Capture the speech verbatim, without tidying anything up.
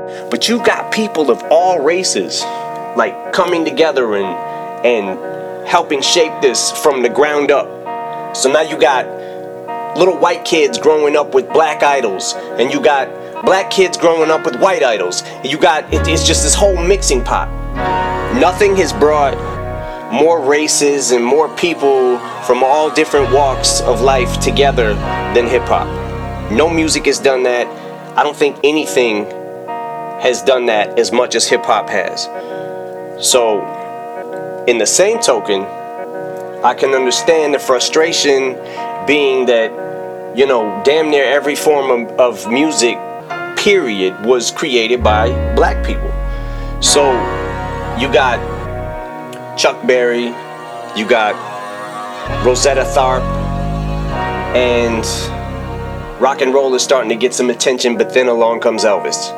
But you got people of all races, like, coming together and and helping shape this from the ground up. So now you got little white kids growing up with black idols, and you got black kids growing up with white idols. And you got, it, it's just this whole mixing pot. Nothing has brought more races and more people from all different walks of life together than hip-hop. No music has done that. I don't think anything has done that as much as hip-hop has. So, in the same token, I can understand the frustration being that, you know, damn near every form of, of music, period, was created by black people. So, you got Chuck Berry, you got Rosetta Tharpe, and rock and roll is starting to get some attention, but then along comes Elvis.